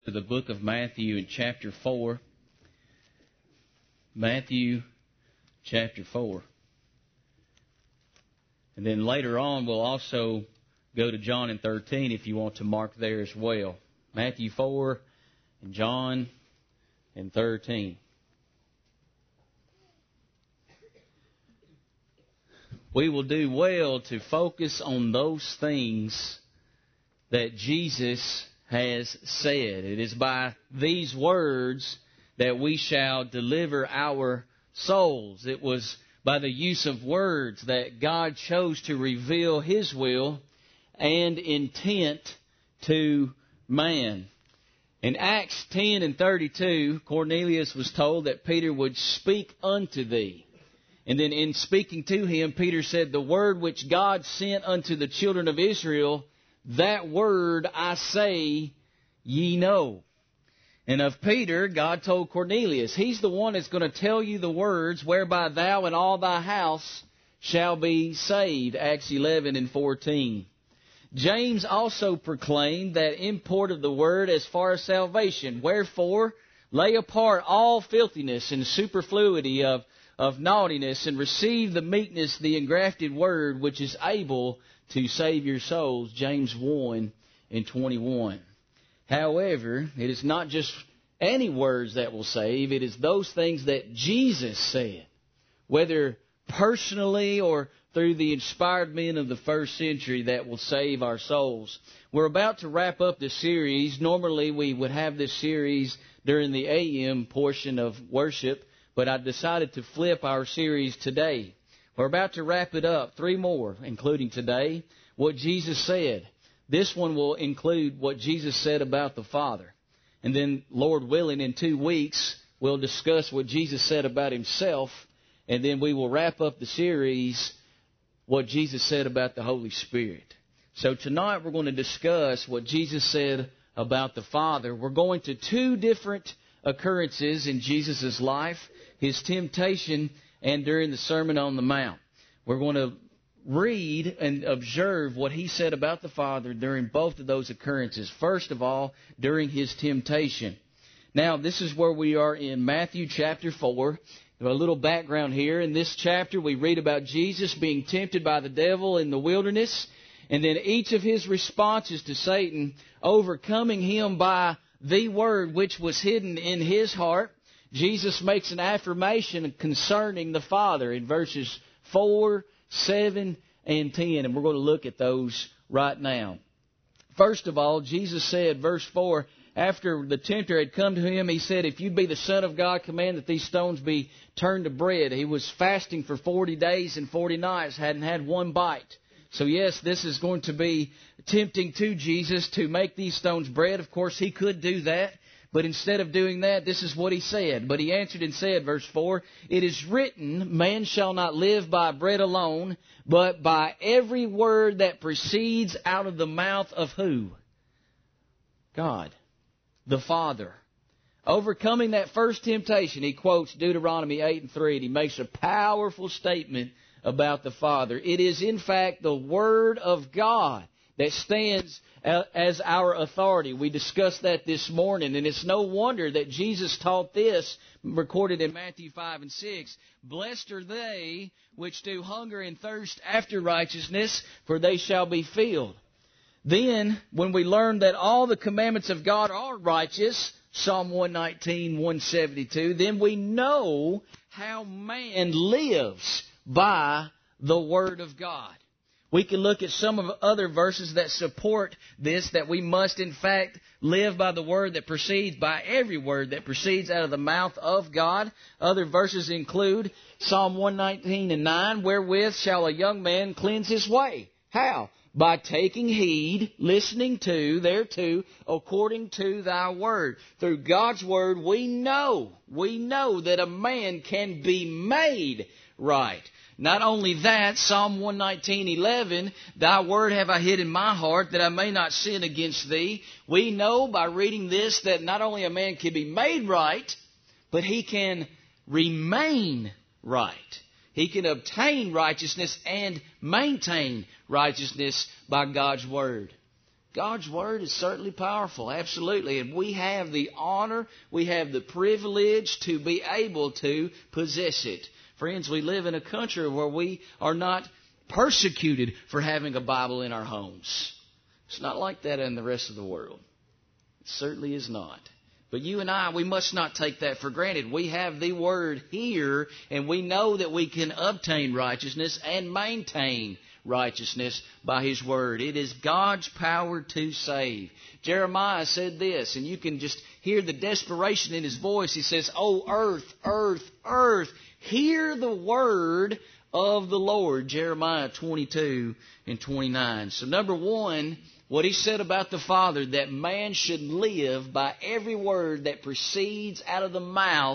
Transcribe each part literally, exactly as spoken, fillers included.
To the book of Matthew in chapter four. Matthew chapter four. And then later on we'll also go to John in thirteen if you want to mark there as well. Matthew four and John in thirteen. We will do well to focus on those things that Jesus has said. It is by these words that we shall deliver our souls. It was by the use of words that God chose to reveal His will and intent to man. In Acts ten and thirty-two, Cornelius was told that Peter would speak unto thee. And then in speaking to him, Peter said, the word which God sent unto the children of Israel, that word I say, ye know. And of Peter, God told Cornelius, he's the one that's going to tell you the words whereby thou and all thy house shall be saved. Acts eleven and fourteen. James also proclaimed that import of the word as far as salvation. Wherefore, lay apart all filthiness and superfluity of, of naughtiness, and receive the meekness, the engrafted word, which is able to save your souls. James one and twenty-one. However, it is not just any words that will save. It is those things that Jesus said, whether personally or through the inspired men of the first century, that will save our souls. We're about to wrap up this series. Normally we would have this series during the A M portion of worship, but I decided to flip our series today. We're about to wrap it up. Three more, including today, what Jesus said. This one will include what Jesus said about the Father. And then, Lord willing, in two weeks, we'll discuss what Jesus said about Himself. And then we will wrap up the series, what Jesus said about the Holy Spirit. So tonight we're going to discuss what Jesus said about the Father. We're going to two different occurrences in Jesus' life, His temptation and during the Sermon on the Mount. We're going to read and observe what He said about the Father during both of those occurrences. First of all, during His temptation. Now, this is where we are in Matthew chapter four. A little background here. In this chapter, we read about Jesus being tempted by the devil in the wilderness, and then each of His responses to Satan overcoming him by the word which was hidden in His heart. Jesus makes an affirmation concerning the Father in verses four, seven, and ten, and we're going to look at those right now. First of all, Jesus said, verse four, after the tempter had come to Him, He said, if you be the Son of God, command that these stones be turned to bread. He was fasting for forty days and forty nights, hadn't had one bite. So yes, this is going to be tempting to Jesus to make these stones bread. Of course, He could do that. But instead of doing that, this is what He said. But He answered and said, verse four, it is written, man shall not live by bread alone, but by every word that proceeds out of the mouth of who? God, the Father. Overcoming that first temptation, He quotes Deuteronomy eight and three, and He makes a powerful statement about the Father. It is in fact the Word of God that stands as our authority. We discussed that this morning, and it's no wonder that Jesus taught this, recorded in Matthew five and six. Blessed are they which do hunger and thirst after righteousness, for they shall be filled. Then, when we learn that all the commandments of God are righteous, Psalm one nineteen, one seventy-two, then we know how man lives by the Word of God. We can look at some of the other verses that support this, that we must in fact live by the word that proceeds, by every word that proceeds out of the mouth of God. Other verses include Psalm one nineteen and nine, wherewith shall a young man cleanse his way? How? By taking heed, listening to, thereto, according to thy word. Through God's word we know, we know that a man can be made right. Not only that, Psalm one nineteen, eleven, thy word have I hid in my heart that I may not sin against thee. We know by reading this that not only a man can be made right, but he can remain right. He can obtain righteousness and maintain righteousness by God's word. God's Word is certainly powerful, absolutely. And we have the honor, we have the privilege to be able to possess it. Friends, we live in a country where we are not persecuted for having a Bible in our homes. It's not like that in the rest of the world. It certainly is not. But you and I, we must not take that for granted. We have the Word here, and we know that we can obtain righteousness and maintain righteousness by His Word. It is God's power to save. Jeremiah said this, and you can just hear the desperation in his voice. He says, "Oh, earth, earth, earth, hear the word of the Lord." Jeremiah twenty-two and twenty-nine. So number one, what he said about the Father, that man should live by every word that proceeds out of the mouth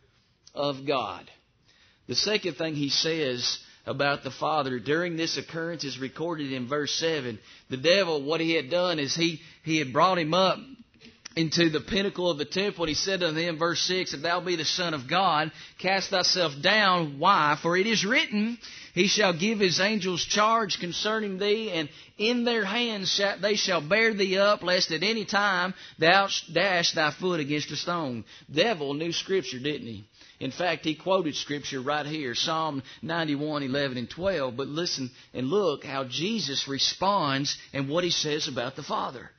of God. The second thing he says about the Father during this occurrence is recorded in verse seven. The devil, what he had done is he, he had brought him up into the pinnacle of the temple. And he said unto him, verse six, "If thou be the Son of God, cast thyself down. Why? For it is written, He shall give His angels charge concerning thee, and in their hands they shall bear thee up, lest at any time thou dash thy foot against a stone." Devil knew Scripture, didn't he? In fact, he quoted Scripture right here, Psalm ninety-one, eleven and twelve. But listen and look how Jesus responds and what He says about the Father.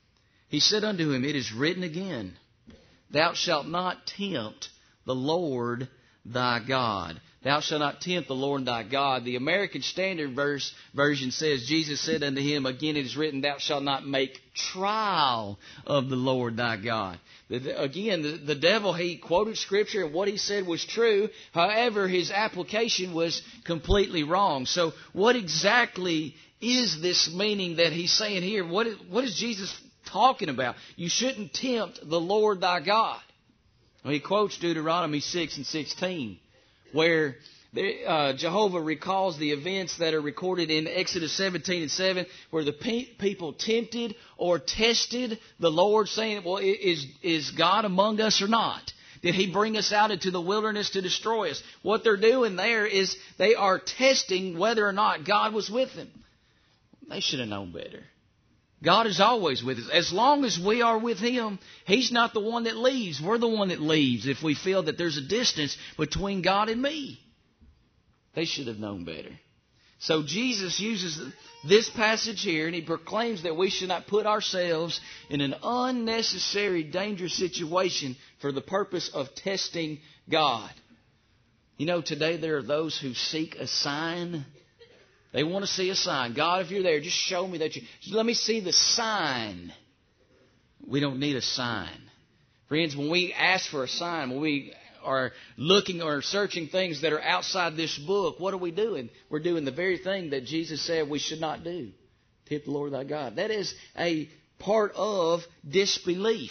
He said unto him, "It is written again, Thou shalt not tempt the Lord thy God." Thou shalt not tempt the Lord thy God. The American Standard verse, Version says, Jesus said unto him, again it is written, "Thou shalt not make trial of the Lord thy God." The, again, the, the devil, he quoted Scripture and what he said was true. However, his application was completely wrong. So what exactly is this meaning that he's saying here? What is, what is Jesus talking about? You shouldn't tempt the Lord thy God. Well, he quotes Deuteronomy six and sixteen. Where uh, Jehovah recalls the events that are recorded in Exodus seventeen and seven, where the pe- people tempted or tested the Lord, saying, "Well, is is God among us or not? Did He bring us out into the wilderness to destroy us?" What they're doing there is they are testing whether or not God was with them. They should have known better. God is always with us. As long as we are with Him, He's not the one that leaves. We're the one that leaves if we feel that there's a distance between God and me. They should have known better. So Jesus uses this passage here and He proclaims that we should not put ourselves in an unnecessary, dangerous situation for the purpose of testing God. You know, today there are those who seek a sign. They want to see a sign. God, if you're there, just show me that you... Just let me see the sign. We don't need a sign. Friends, when we ask for a sign, when we are looking or searching things that are outside this book, what are we doing? We're doing the very thing that Jesus said we should not do. Tempt the Lord thy God. That is a part of disbelief.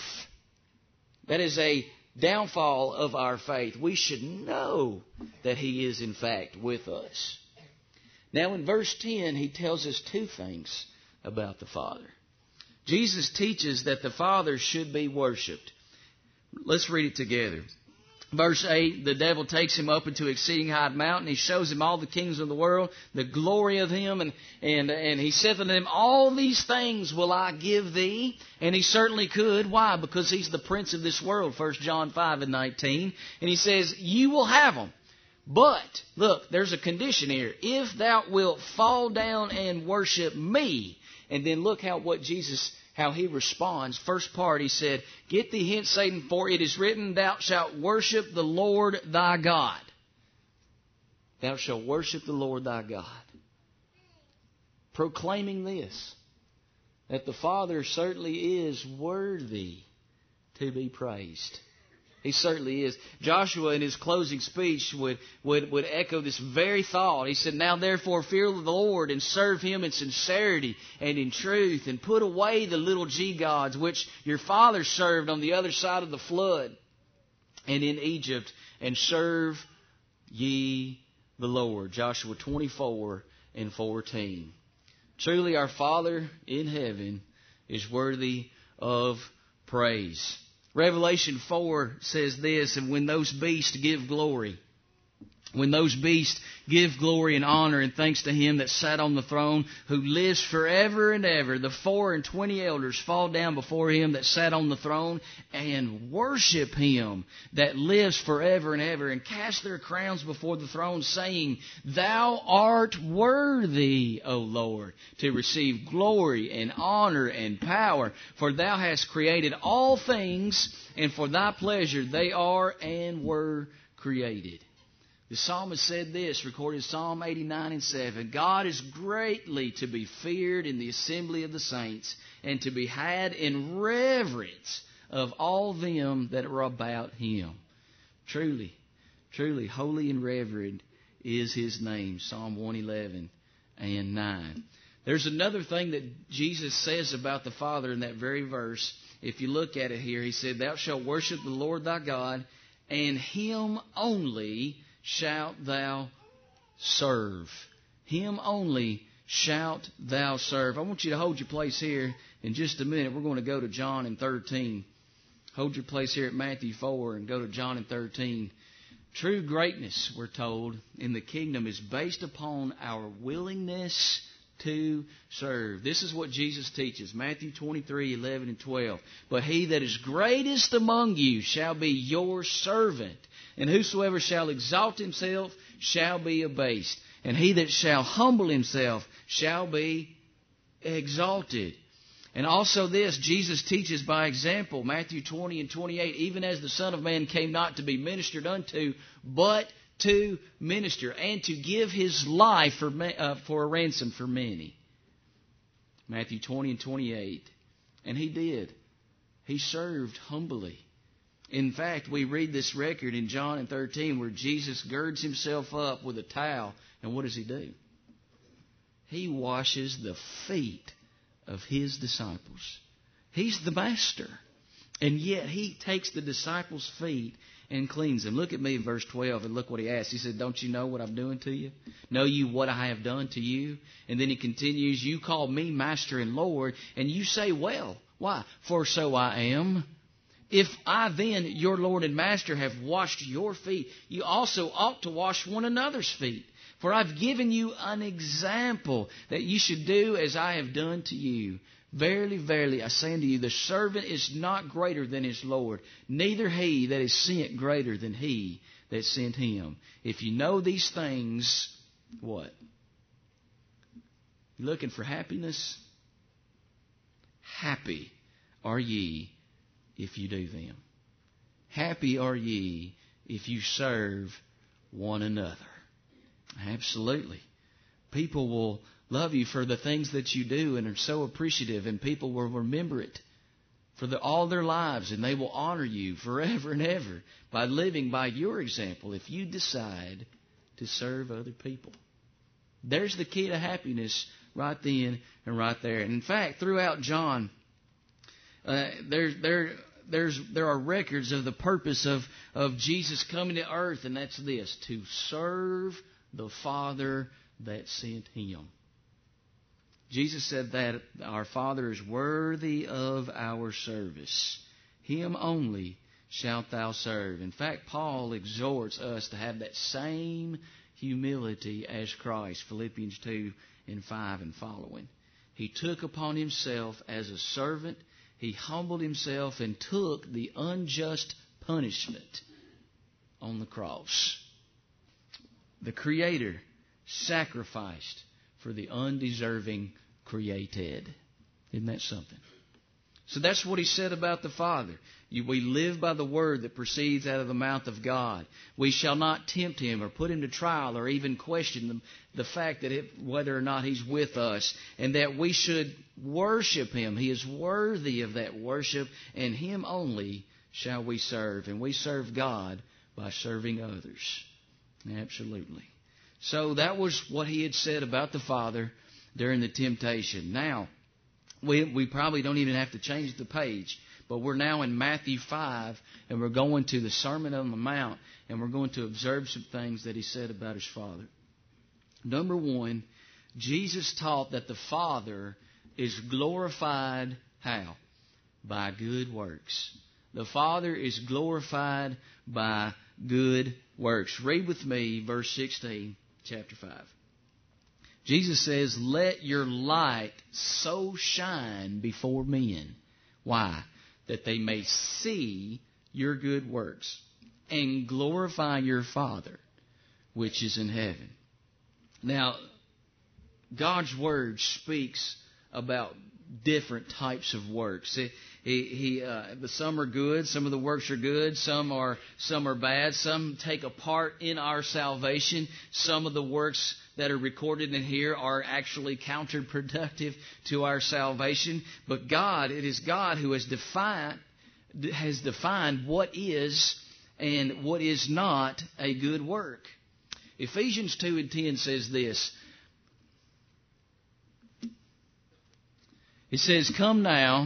That is a downfall of our faith. We should know that He is in fact with us. Now in verse ten, He tells us two things about the Father. Jesus teaches that the Father should be worshipped. Let's read it together. Verse eight, the devil takes him up into exceeding high mountain. He shows him all the kings of the world, the glory of Him. And, and, and he saith unto him, "All these things will I give thee." And he certainly could. Why? Because He's the prince of this world, First John five and nineteen. And He says, you will have them. But, look, there's a condition here. "If thou wilt fall down and worship me." And then look how what Jesus, how He responds. First part, He said, "Get thee hence, Satan, for it is written, Thou shalt worship the Lord thy God." Thou shalt worship the Lord thy God. Proclaiming this, that the Father certainly is worthy to be praised. He certainly is. Joshua in his closing speech would, would, would echo this very thought. He said, "Now therefore fear the Lord and serve Him in sincerity and in truth, and put away the little g gods which your fathers served on the other side of the flood and in Egypt, and serve ye the Lord." Joshua twenty-four and fourteen. Truly our Father in heaven is worthy of praise. Revelation four says this, "And when those beasts give glory When those beasts give glory and honor and thanks to Him that sat on the throne, who lives forever and ever, the four and twenty elders fall down before Him that sat on the throne and worship Him that lives forever and ever, and cast their crowns before the throne, saying, Thou art worthy, O Lord, to receive glory and honor and power, for Thou hast created all things, and for Thy pleasure they are and were created. The psalmist said this, recorded in Psalm eighty-nine and seven, God is greatly to be feared in the assembly of the saints, and to be had in reverence of all them that are about Him. Truly, truly, holy and reverend is His name. Psalm one eleven and nine. There's another thing that Jesus says about the Father in that very verse. If you look at it here, He said, Thou shalt worship the Lord thy God, and Him only shalt thou serve. Him only shalt thou serve. I want you to hold your place here. In just a minute, we're going to go to John and thirteen. Hold your place here at Matthew four and go to John and thirteen. True greatness, we're told, in the kingdom is based upon our willingness to serve. This is what Jesus teaches. Matthew twenty-three, eleven and twelve. But he that is greatest among you shall be your servant. And whosoever shall exalt himself shall be abased. And he that shall humble himself shall be exalted. And also this, Jesus teaches by example, Matthew twenty and twenty-eight, even as the Son of Man came not to be ministered unto, but to minister, and to give His life for, uh, for a ransom for many. Matthew twenty and twenty-eight. And He did. He served humbly. In fact, we read this record in John and thirteen where Jesus girds Himself up with a towel. And what does He do? He washes the feet of His disciples. He's the master. And yet He takes the disciples' feet and cleans them. Look at me in verse twelve and look what He asks. He said, Don't you know what I'm doing to you? Know you what I have done to you? And then He continues, You call me Master and Lord, and you say, Well, why? For so I am. If I then, your Lord and Master, have washed your feet, you also ought to wash one another's feet. For I've given you an example that you should do as I have done to you. Verily, verily, I say unto you, the servant is not greater than his Lord, neither he that is sent greater than he that sent him. If you know these things, what? You looking for happiness? Happy are ye if you do them. Happy are ye if you serve one another. Absolutely. People will love you for the things that you do and are so appreciative, and people will remember it for the, all their lives, and they will honor you forever and ever by living by your example if you decide to serve other people. There's the key to happiness right then and right there. And in fact, throughout John, uh, there, there, there's, there are records of the purpose of, of Jesus coming to earth, and that's this: to serve the Father that sent Him. Jesus said that our Father is worthy of our service. Him only shalt thou serve. In fact, Paul exhorts us to have that same humility as Christ, Philippians two and five and following. He took upon Himself as a servant. He humbled Himself and took the unjust punishment on the cross. The Creator sacrificed for the undeserving created. Isn't that something? So that's what He said about the Father. You, we live by the word that proceeds out of the mouth of God. We shall not tempt Him or put Him to trial or even question the, the fact that it, whether or not He's with us, and that we should worship Him. He is worthy of that worship, and Him only shall we serve. And we serve God by serving others. Absolutely. So that was what He had said about the Father during the temptation. Now, we we probably don't even have to change the page, but we're now in Matthew five, and we're going to the Sermon on the Mount, and we're going to observe some things that He said about His Father. Number one, Jesus taught that the Father is glorified how? By good works. The Father is glorified by good works. Read with me verse sixteen, chapter five. Jesus says, "Let your light so shine before men." Why? That they may see your good works and glorify your Father which is in heaven. Now, God's Word speaks about different types of works. He, he, he uh, some are good, some of the works are good, some are some are bad, some take a part in our salvation. Some of the works that are recorded in here are actually counterproductive to our salvation. But God, it is God who has defined has defined what is and what is not a good work. Ephesians two and ten says this. It says, "Come now,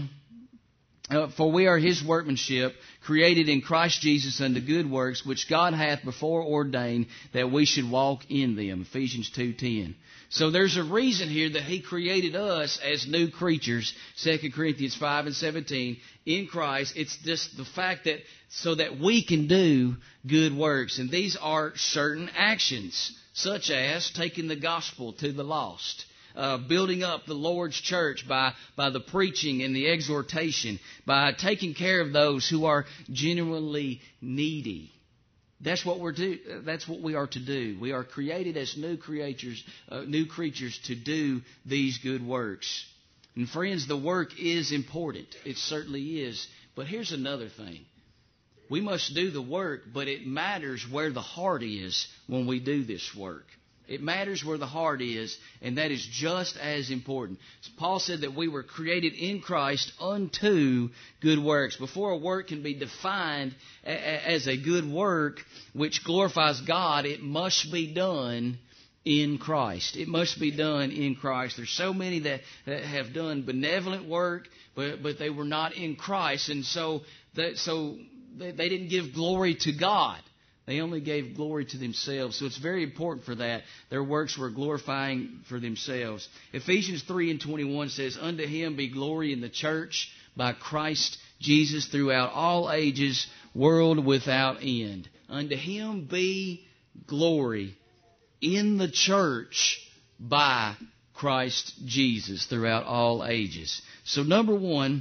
uh, for we are His workmanship, created in Christ Jesus unto good works, which God hath before ordained that we should walk in them." Ephesians two ten. So there's a reason here that He created us as new creatures. Second Corinthians five and seventeen. In Christ, it's just the fact that so that we can do good works. And these are certain actions, such as taking the gospel to the lost. Uh, building up the Lord's church by, by the preaching and the exhortation, by taking care of those who are genuinely needy. That's what we're do. That's what we are to do. We are created as new creatures, uh, new creatures to do these good works. And friends, the work is important. It certainly is. But here's another thing. We must do the work, but it matters where the heart is when we do this work. It matters where the heart is, and that is just as important. Paul said that we were created in Christ unto good works. Before a work can be defined as a good work which glorifies God, it must be done in Christ. It must be done in Christ. There's so many that have done benevolent work, but but they were not in Christ, and so that so they didn't give glory to God. They only gave glory to themselves. So it's very important for that. Their works were glorifying for themselves. Ephesians three and twenty-one says, "Unto Him be glory in the church by Christ Jesus throughout all ages, world without end." Unto Him be glory in the church by Christ Jesus throughout all ages. So number one,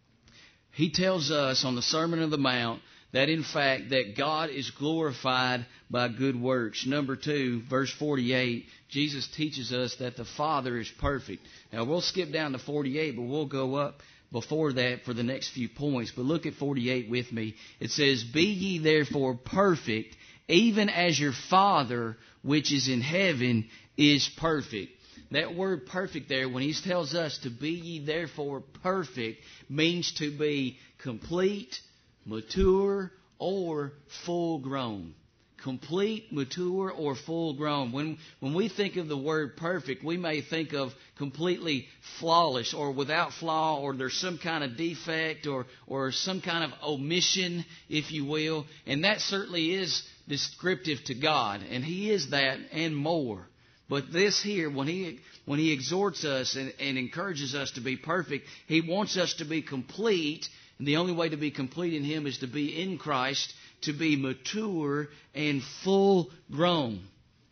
He tells us on the Sermon on the Mount that in fact that God is glorified by good works. Number two, verse forty-eight, Jesus teaches us that the Father is perfect. Now we'll skip down to forty-eight, but we'll go up before that for the next few points. But look at forty-eight with me. It says, "Be ye therefore perfect, even as your Father which is in heaven is perfect." That word perfect there, when He tells us to be ye therefore perfect, means to be complete, mature, or full grown. Complete, mature, or full grown. When when we think of the word perfect, we may think of completely flawless or without flaw, or there's some kind of defect or, or some kind of omission, if you will. And that certainly is descriptive to God. And He is that and more. But this here, when He when He exhorts us and, and encourages us to be perfect, He wants us to be complete. And the only way to be complete in Him is to be in Christ, to be mature and full grown.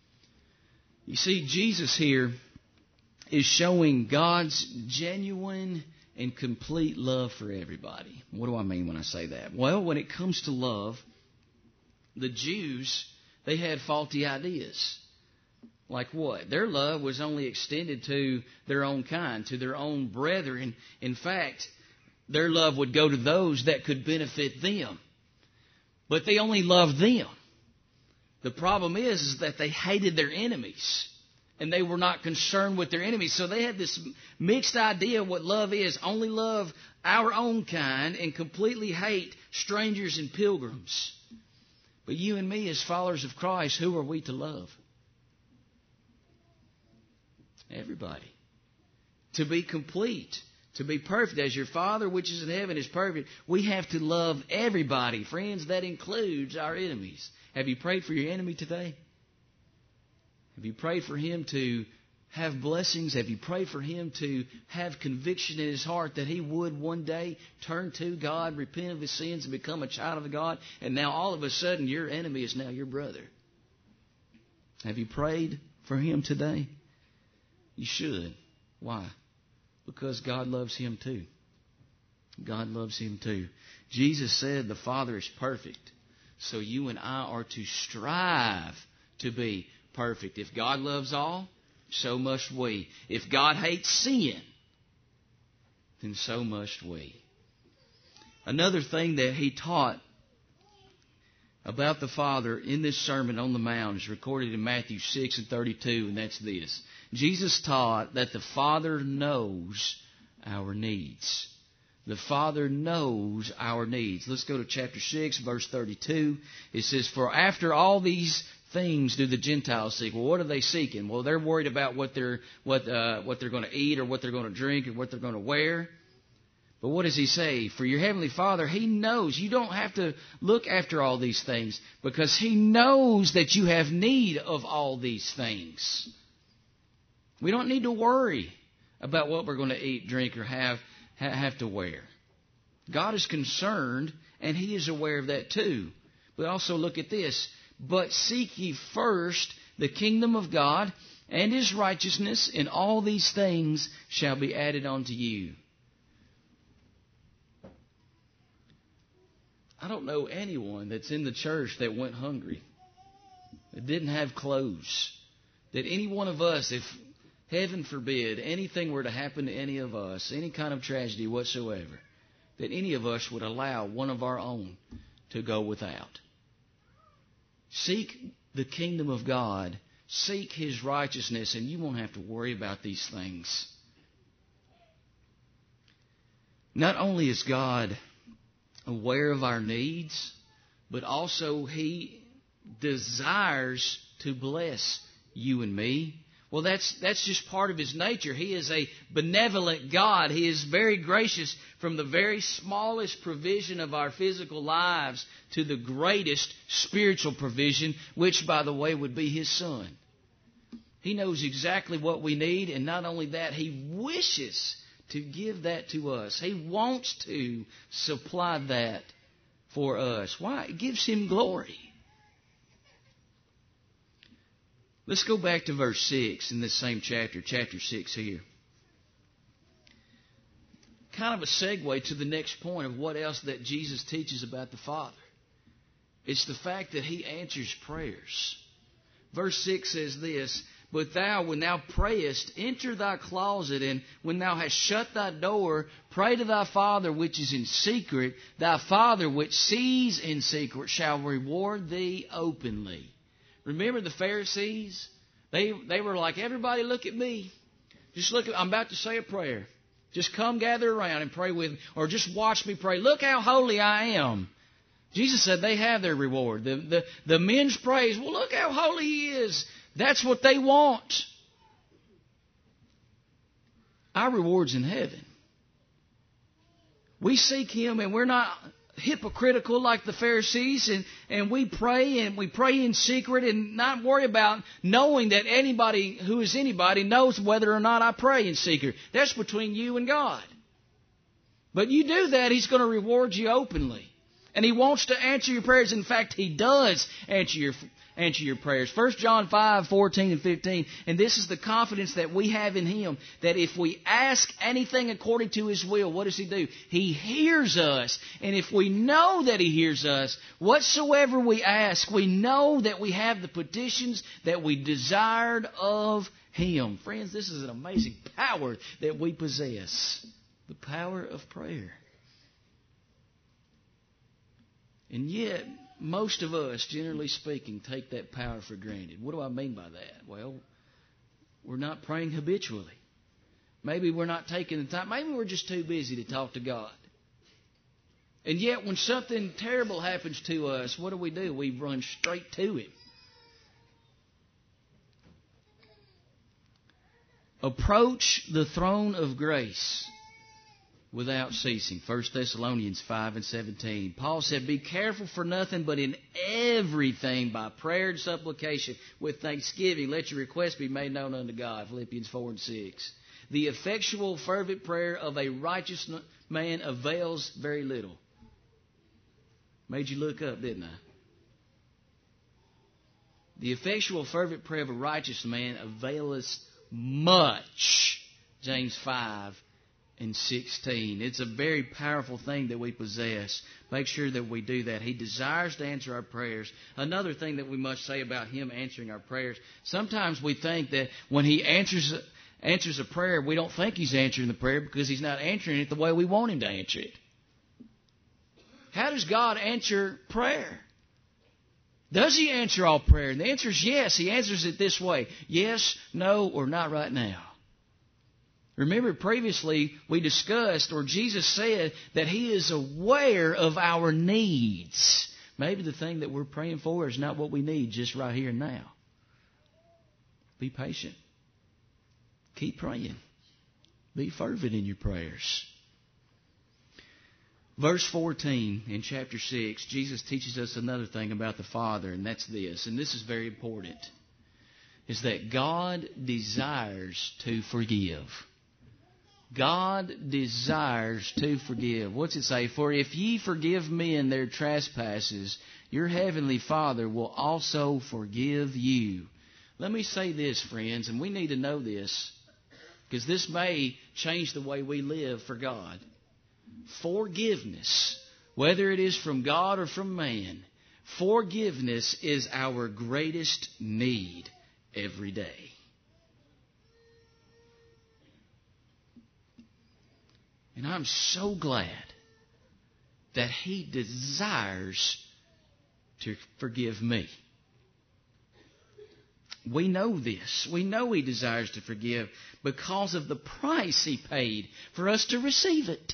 You see, Jesus here is showing God's genuine and complete love for everybody. What do I mean when I say that? Well, when it comes to love, the Jews, they had faulty ideas. Like what? Their love was only extended to their own kind, to their own brethren. In fact, their love would go to those that could benefit them. But they only loved them. The problem is, is that they hated their enemies. And they were not concerned with their enemies. So they had this mixed idea of what love is. Only love our own kind and completely hate strangers and pilgrims. But you and me as followers of Christ, who are we to love? Everybody. To be complete. To be perfect. As your Father which is in heaven is perfect, we have to love everybody. Friends, that includes our enemies. Have you prayed for your enemy today? Have you prayed for him to have blessings? Have you prayed for him to have conviction in his heart that he would one day turn to God, repent of his sins, and become a child of God? And now all of a sudden your enemy is now your brother. Have you prayed for him today? You should. Why? Because God loves him too. God loves him too. Jesus said the Father is perfect. So you and I are to strive to be perfect. If God loves all, so must we. If God hates sin, then so must we. Another thing that he taught about the Father in this Sermon on the Mount is recorded in Matthew six and thirty-two, and that's this. Jesus taught that the Father knows our needs. The Father knows our needs. Let's go to chapter six, verse thirty-two. It says, "For after all these things do the Gentiles seek." Well, what are they seeking? Well, they're worried about what they're what uh, what they're going to eat, or what they're going to drink, or what they're going to wear. But what does he say? For your heavenly Father, he knows. You don't have to look after all these things, because he knows that you have need of all these things. We don't need to worry about what we're going to eat, drink, or have have to wear. God is concerned, and he is aware of that too. But also look at this. "But seek ye first the kingdom of God and his righteousness, and all these things shall be added unto you." I don't know anyone that's in the church that went hungry, that didn't have clothes, that any one of us, if heaven forbid anything were to happen to any of us, any kind of tragedy whatsoever, that any of us would allow one of our own to go without. Seek the kingdom of God. Seek his righteousness, and you won't have to worry about these things. Not only is God aware of our needs, but also he desires to bless you and me. Well, that's that's just part of his nature. He is a benevolent God. He is very gracious, from the very smallest provision of our physical lives to the greatest spiritual provision, which, by the way, would be his Son. He knows exactly what we need, and not only that, he wishes to give that to us. He wants to supply that for us. Why? It gives him glory. Let's go back to verse six in this same chapter, chapter six here. Kind of a segue to the next point of what else that Jesus teaches about the Father. It's the fact that he answers prayers. Verse six says this, "But thou, when thou prayest, enter thy closet, and when thou hast shut thy door, pray to thy Father which is in secret. Thy Father which sees in secret shall reward thee openly." Remember the Pharisees? They they were like, "Everybody look at me. Just look at, I'm about to say a prayer. Just come gather around and pray with me. Or just watch me pray. Look how holy I am." Jesus said they have their reward. The, the, the men's praise, "Well, look how holy he is." That's what they want. Our reward's in heaven. We seek him, and we're not hypocritical like the Pharisees, and, and we pray, and we pray in secret and not worry about knowing that anybody who is anybody knows whether or not I pray in secret. That's between you and God. But you do that, he's going to reward you openly. And he wants to answer your prayers. In fact, he does answer your answer your prayers. First John five, fourteen and fifteen. And this is the confidence that we have in him, that if we ask anything according to his will, what does he do? He hears us. And if we know that he hears us, whatsoever we ask, we know that we have the petitions that we desired of him. Friends, this is an amazing power that we possess. The power of prayer. And yet, most of us, generally speaking, take that power for granted. What do I mean by that? Well, we're not praying habitually. Maybe we're not taking the time. Maybe we're just too busy to talk to God. And yet, when something terrible happens to us, what do we do? We run straight to Him. Approach the throne of grace without ceasing. First Thessalonians five and seventeen. Paul said, be careful for nothing, but in everything by prayer and supplication with thanksgiving let your requests be made known unto God. Philippians four and six. The effectual fervent prayer of a righteous man avails very little. Made you look up, didn't I? The effectual fervent prayer of a righteous man availeth much. James five and sixteen. It's a very powerful thing that we possess. Make sure that we do that. He desires to answer our prayers. Another thing that we must say about Him answering our prayers, sometimes we think that when He answers answers a prayer, we don't think He's answering the prayer because He's not answering it the way we want Him to answer it. How does God answer prayer? Does He answer all prayer? And the answer is yes. He answers it this way. Yes, no, or not right now. Remember previously we discussed, or Jesus said, that He is aware of our needs. Maybe the thing that we're praying for is not what we need just right here and now. Be patient. Keep praying. Be fervent in your prayers. Verse fourteen in chapter six, Jesus teaches us another thing about the Father, and that's this, and this is very important, is that God desires to forgive. God desires to forgive. What's it say? For if ye forgive men their trespasses, your heavenly Father will also forgive you. Let me say this, friends, and we need to know this, because this may change the way we live for God. Forgiveness, whether it is from God or from man, forgiveness is our greatest need every day. And I'm so glad that He desires to forgive me. We know this. We know He desires to forgive because of the price He paid for us to receive it.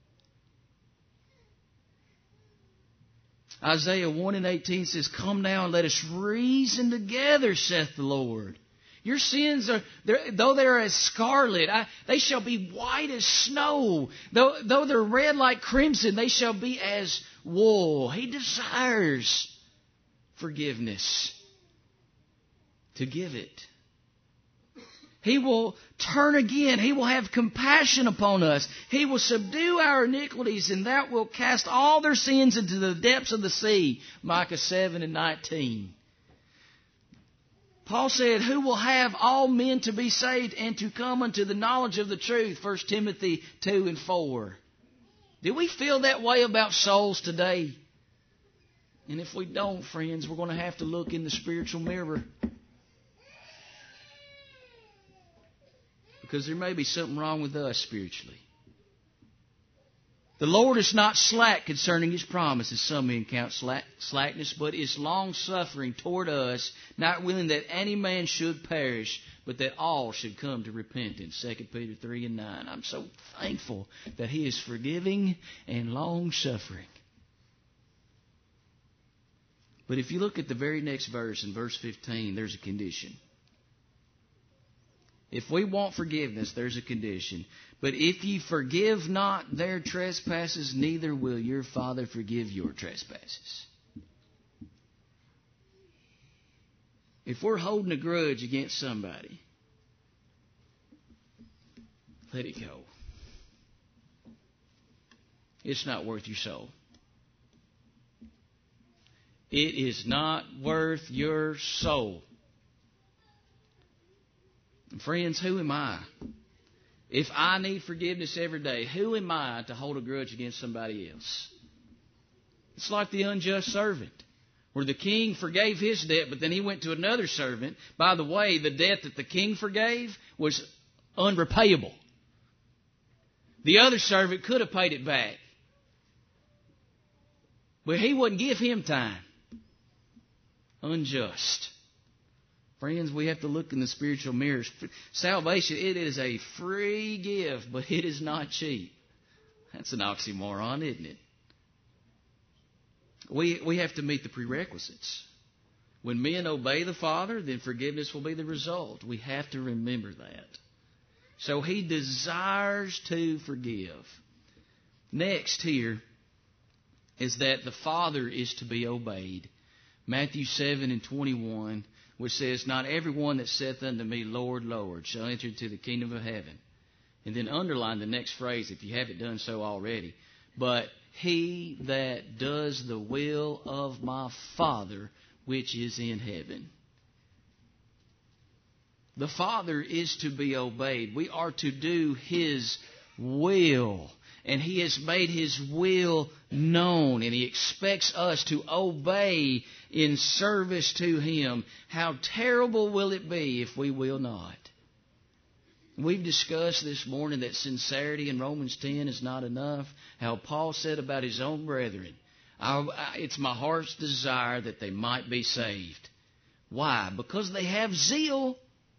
Isaiah one and eighteen says, come now and let us reason together, saith the Lord. Your sins are, though they are as scarlet, I, they shall be white as snow. Though, though they're red like crimson, they shall be as wool. He desires forgiveness, to give it. He will turn again. He will have compassion upon us. He will subdue our iniquities, and that will cast all their sins into the depths of the sea. Micah seven and nineteen. Paul said, who will have all men to be saved and to come unto the knowledge of the truth? First Timothy two and four. Do we feel that way about souls today? And if we don't, friends, we're going to have to look in the spiritual mirror. Because there may be something wrong with us spiritually. The Lord is not slack concerning His promise, as some men count slack, slackness, but is long-suffering toward us, not willing that any man should perish, but that all should come to repentance. Second Peter three and nine. I'm so thankful that He is forgiving and long-suffering. But if you look at the very next verse, in verse fifteen, there's a condition. If we want forgiveness, there's a condition. But if ye forgive not their trespasses, neither will your Father forgive your trespasses. If we're holding a grudge against somebody, let it go. It's not worth your soul. It is not worth your soul. Friends, who am I? If I need forgiveness every day, who am I to hold a grudge against somebody else? It's like the unjust servant, where the king forgave his debt, but then he went to another servant. By the way, the debt that the king forgave was unrepayable. The other servant could have paid it back, but he wouldn't give him time. Unjust. Friends, we have to look in the spiritual mirrors. Salvation, it is a free gift, but it is not cheap. That's an oxymoron, isn't it? We, we have to meet the prerequisites. When men obey the Father, then forgiveness will be the result. We have to remember that. So He desires to forgive. Next here is that the Father is to be obeyed. Matthew seven and twenty-one, which says, "Not everyone that saith unto me, Lord, Lord, shall enter into the kingdom of heaven." And then underline the next phrase if you haven't done so already. "But he that does the will of my Father which is in heaven." The Father is to be obeyed. We are to do His will. And He has made His will known. And He expects us to obey in service to Him. How terrible will it be if we will not? We've discussed this morning that sincerity in Romans ten is not enough. How Paul said about his own brethren, I, I, it's my heart's desire that they might be saved. Why? Because they have zeal,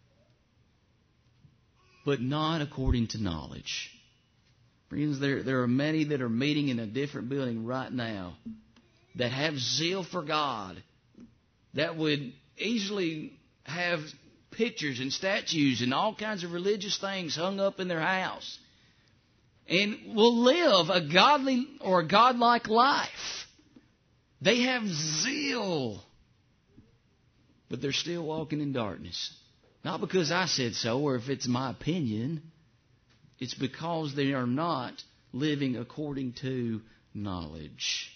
but not according to knowledge. Friends, there, there are many that are meeting in a different building right now that have zeal for God, that would easily have pictures and statues and all kinds of religious things hung up in their house, and will live a godly or a godlike life. They have zeal, but they're still walking in darkness. Not because I said so or if it's my opinion. It's because they are not living according to knowledge.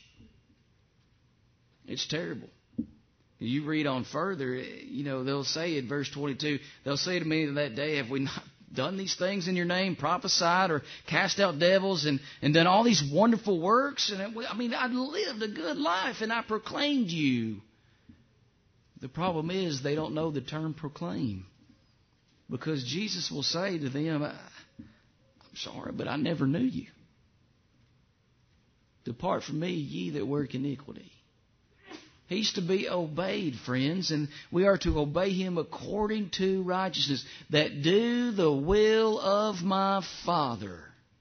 It's terrible. You read on further, you know, they'll say in verse twenty-two, they'll say to me that day, "Have we not done these things in your name, prophesied or cast out devils and, and done all these wonderful works? And it, I mean, I lived a good life and I proclaimed you." The problem is they don't know the term proclaim. Because Jesus will say to them, "I'm sorry, but I never knew you. Depart from me, ye that work iniquity." He's to be obeyed, friends, and we are to obey Him according to righteousness, that do the will of my Father.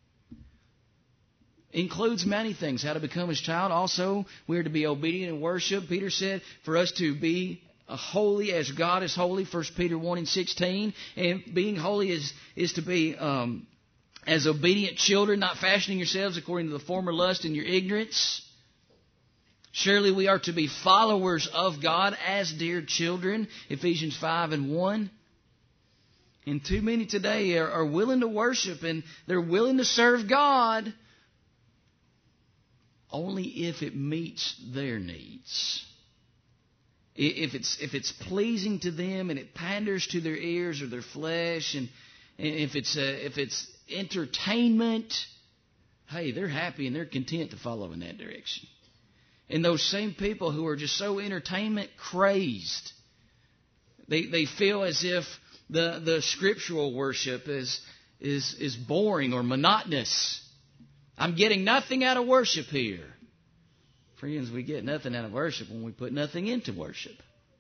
Includes many things. How to become His child. Also, we are to be obedient in worship. Peter said for us to be holy as God is holy, First Peter one and sixteen. And being holy is, is to be um, as obedient children, not fashioning yourselves according to the former lust in your ignorance. Surely we are to be followers of God as dear children, Ephesians five and one. And too many today are, are willing to worship and they're willing to serve God only if it meets their needs. If it's if it's pleasing to them and it panders to their ears or their flesh, and, and if it's a, if it's entertainment, hey, they're happy and they're content to follow in that direction. And those same people who are just so entertainment crazed, they they feel as if the the scriptural worship is is is boring or monotonous. I'm getting nothing out of worship here. Friends, we get nothing out of worship when we put nothing into worship.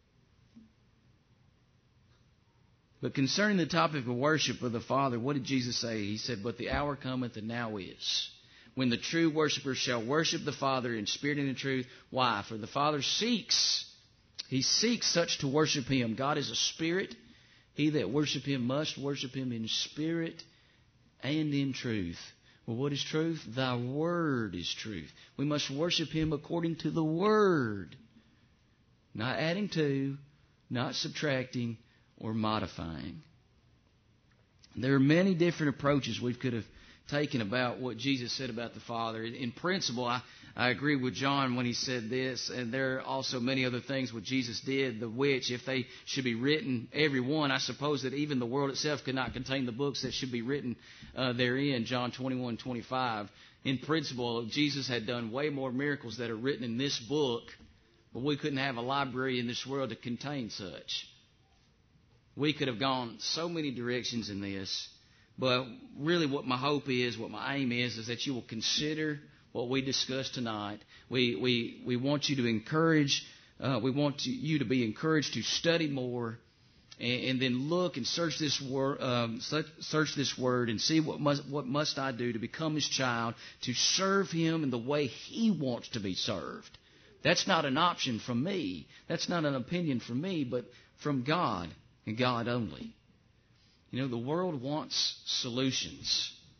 But concerning the topic of worship of the Father, what did Jesus say? He said, "But the hour cometh and now is, when the true worshipers shall worship the Father in spirit and in truth." Why? For the Father seeks, He seeks such to worship Him. God is a spirit. He that worship Him must worship Him in spirit and in truth. Well, what is truth? Thy word is truth. We must worship Him according to the word. Not adding to, not subtracting, or modifying. There are many different approaches we could have taken about what Jesus said about the Father. In principle, I, I agree with John when he said this, and there are also many other things what Jesus did, the which, if they should be written, every one, I suppose that even the world itself could not contain the books that should be written uh, therein, John twenty-one, twenty-five. In principle, Jesus had done way more miracles that are written in this book, but we couldn't have a library in this world to contain such. We could have gone so many directions in this. But really what my hope is, what my aim is, is that you will consider what we discussed tonight. We we, we want you to encourage, uh, we want to, you to be encouraged to study more and, and then look and search this, word, um, search this word and see what must, what must I do to become His child, to serve Him in the way He wants to be served. That's not an option from me. That's not an opinion from me, but from God and God only. You know, the world wants solutions.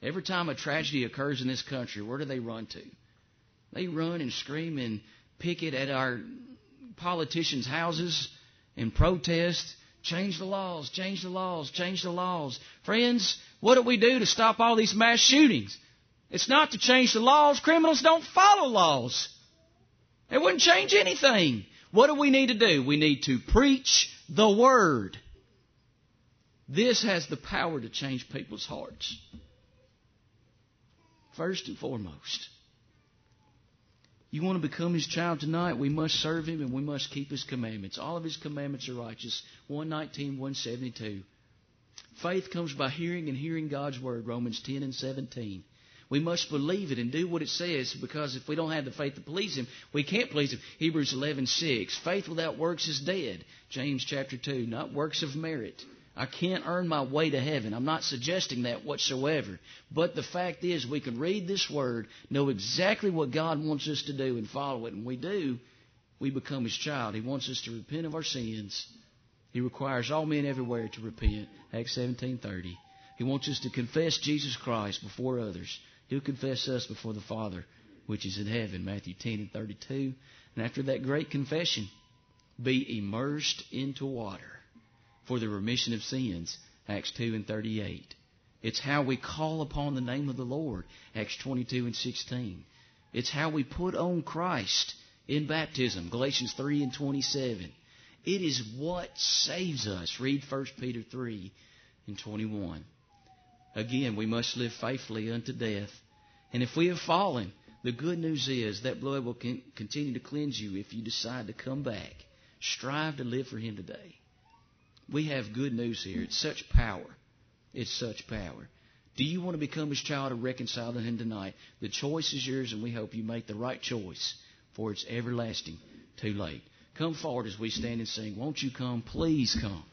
Every time a tragedy occurs in this country, where do they run to? They run and scream and picket at our politicians' houses and protest. Change the laws, change the laws, change the laws. Friends, what do we do to stop all these mass shootings? It's not to change the laws. Criminals don't follow laws. It wouldn't change anything. What do we need to do? We need to preach the Word. This has the power to change people's hearts. First and foremost. You want to become His child tonight? We must serve Him and we must keep His commandments. All of His commandments are righteous. one nineteen, one seventy-two. Faith comes by hearing and hearing God's Word. Romans ten and seventeen. We must believe it and do what it says, because if we don't have the faith to please Him, we can't please Him. Hebrews eleven six. Faith without works is dead. James chapter two. Not works of merit. I can't earn my way to heaven. I'm not suggesting that whatsoever. But the fact is, we can read this Word, know exactly what God wants us to do, and follow it. And we do, we become His child. He wants us to repent of our sins. He requires all men everywhere to repent. Acts seventeen thirty. He wants us to confess Jesus Christ before others. He'll confess us before the Father, which is in heaven. Matthew ten and thirty-two. And after that great confession, be immersed into water for the remission of sins. Acts two and thirty-eight. It's how we call upon the name of the Lord. Acts twenty-two and sixteen. It's how we put on Christ in baptism. Galatians three and twenty-seven. It is what saves us. Read First Peter three and twenty-one. Again, we must live faithfully unto death. And if we have fallen, the good news is that blood will continue to cleanse you if you decide to come back. Strive to live for Him today. We have good news here. It's such power. It's such power. Do you want to become His child or reconcile to Him tonight? The choice is yours, and we hope you make the right choice, for it's everlasting too late. Come forward as we stand and sing. Won't you come? Please come.